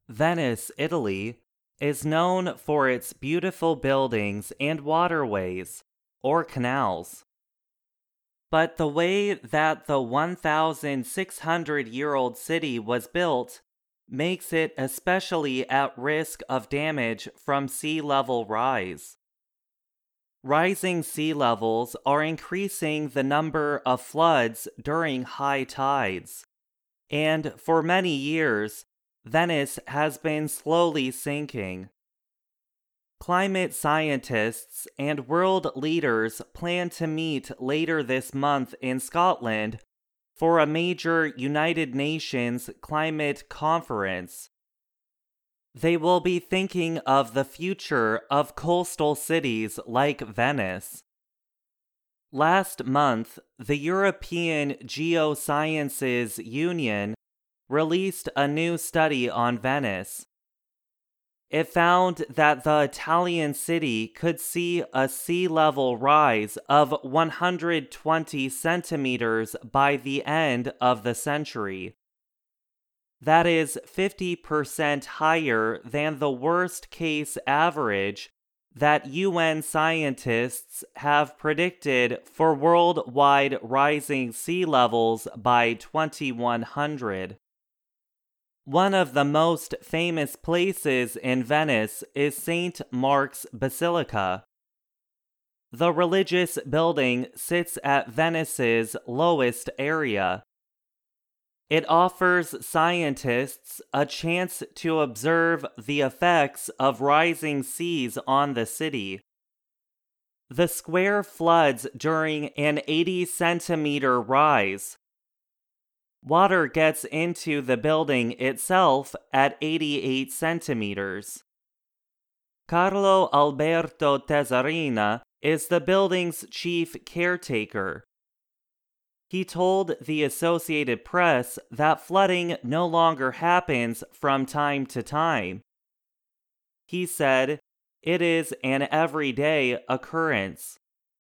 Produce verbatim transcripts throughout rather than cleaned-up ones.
Venice, Italy, is known for its beautiful buildings and waterways, or canals. But the way that the one thousand six hundred year old city was built makes it especially at risk of damage from sea level rise. Rising sea levels are increasing the number of floods during high tides, and for many years, Venice has been slowly sinking. Climate scientists and world leaders plan to meet later this month in Scotland for a major United Nations climate conference. They will be thinking of the future of coastal cities like Venice. Last month, the European Geosciences Union released a new study on Venice. It found that the Italian city could see a sea level rise of one hundred twenty centimeters by the end of the century. That is fifty percent higher than the worst case average that U N scientists have predicted for worldwide rising sea levels by twenty-one hundred. One of the most famous places in Venice is Saint Mark's Basilica. The religious building sits at Venice's lowest area. It offers scientists a chance to observe the effects of rising seas on the city. The square floods during an eighty centimeter rise. Water gets into the building itself at eighty-eight centimeters. Carlo Alberto Tezzarina is the building's chief caretaker. He told the Associated Press that flooding no longer happens from time to time. He said, "It is an everyday occurrence."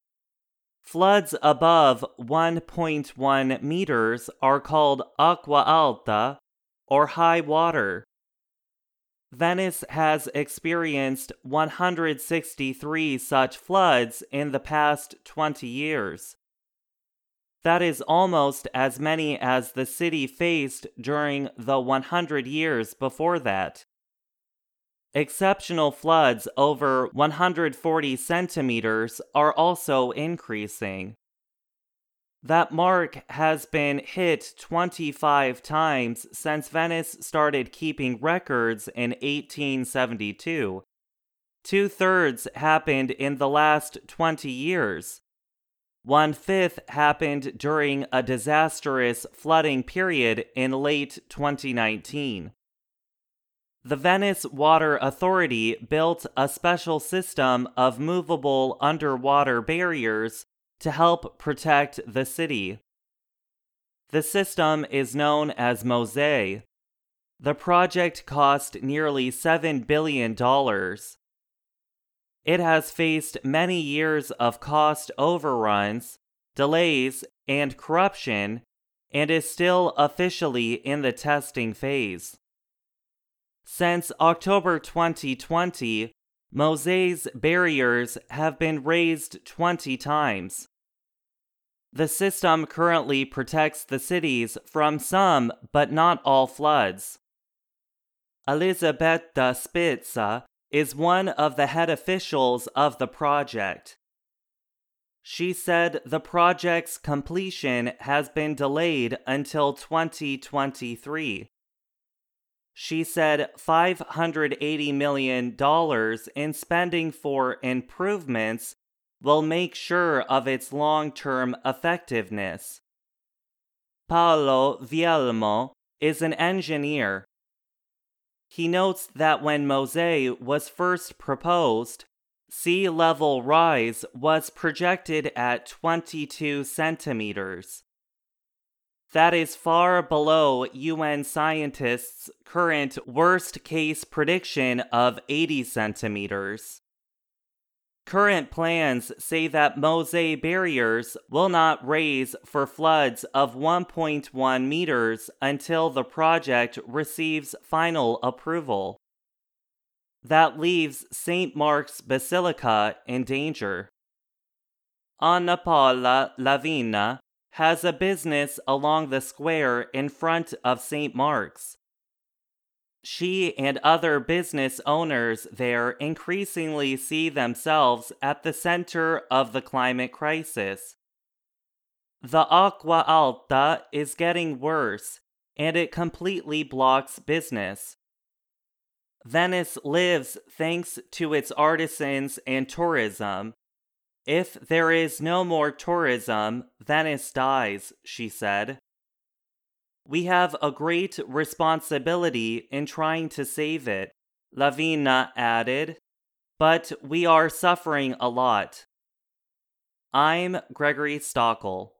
Floods above one point one meters are called acqua alta, or high water. Venice has experienced one hundred sixty-three such floods in the past twenty years. That is almost as many as the city faced during the one hundred years before that. Exceptional floods over one hundred forty centimeters are also increasing. That mark has been hit twenty-five times since Venice started keeping records in eighteen seventy-two. Two-thirds happened in the last twenty years. One-fifth happened during a disastrous flooding period in late twenty nineteen. The Venice Water Authority built a special system of movable underwater barriers to help protect the city. The system is known as Mosè. The project cost nearly seven billion dollars. It has faced many years of cost overruns, delays, and corruption, and is still officially in the testing phase. Since October twenty twenty, Mosè's barriers have been raised twenty times. The system currently protects the cities from some but not all floods. Elisabetta Spizza is one of the head officials of the project. She said the project's completion has been delayed until twenty twenty-three. She said five hundred eighty million dollars in spending for improvements will make sure of its long-term effectiveness. Paolo Vielmo is an engineer. He notes that when Mosè was first proposed, sea level rise was projected at twenty-two centimeters. That is far below U N scientists' current worst-case prediction of eighty centimeters. Current plans say that Mosaic barriers will not raise for floods of one point one meters until the project receives final approval. That leaves Saint Mark's Basilica in danger. Anna Paula Lavina has a business along the square in front of Saint Mark's. She and other business owners there increasingly see themselves at the center of the climate crisis. The Acqua Alta is getting worse, and it completely blocks business. Venice lives thanks to its artisans and tourism. If there is no more tourism, Venice dies, she said. We have a great responsibility in trying to save it, Lavina added, but we are suffering a lot. I'm Gregory Stockel.